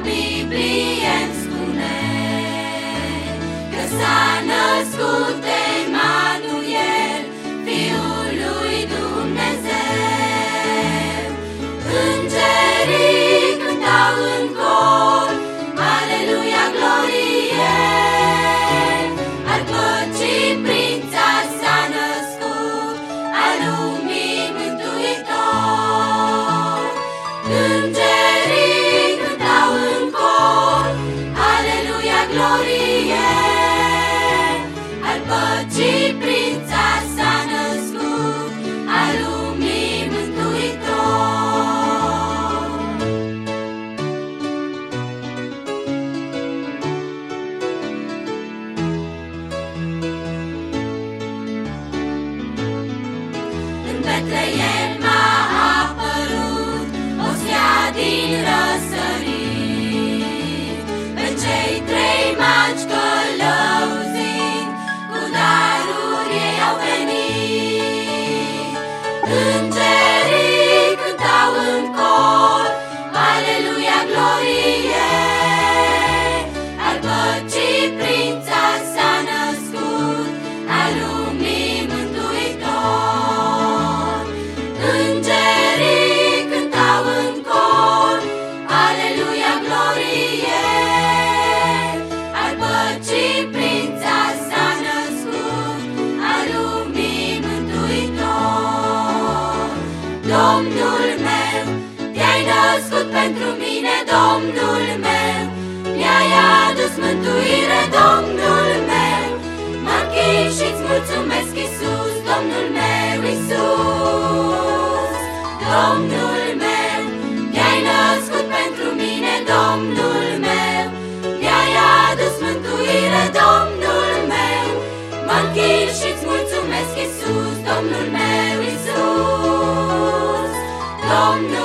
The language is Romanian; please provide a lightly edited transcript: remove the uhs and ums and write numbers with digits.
Biblie îmi spune că s-a născut Emanuel, Fiul lui Dumnezeu. Îngerii cântau în cor, Aleluia, glorie, al păcii prința s-a născut, al lumii mântuitor. Îngerii cântau în cor, Aleluia, glorie, al păcii prința s-a născut, al lumii mântuitor. În Betleem a apărut o stea din răsărit, pe cei trei magi călăuzind, cu daruri ei au venit. Îngerii cântau în cor, Aleluia, glorie, al păcii prința s-a născut, al lumii mântuitor. Îngerii cântau în cor, Aleluia, glorie, al păcii prința s-a născut, al lumii mântuitor. Domnul meu, te-ai născut pentru mine, Domnul meu, mi-ai adus mântuire, Domnul meu. Mă închin și-ți mulțumesc, Iisus, Domnul meu, Iisus. Domnul meu, te-ai născut pentru mine, Domnul meu, mi-ai adus mântuire, Domnul meu. Mă închin și-ți mulțumesc, Iisus, Domnul meu, Iisus. Domnul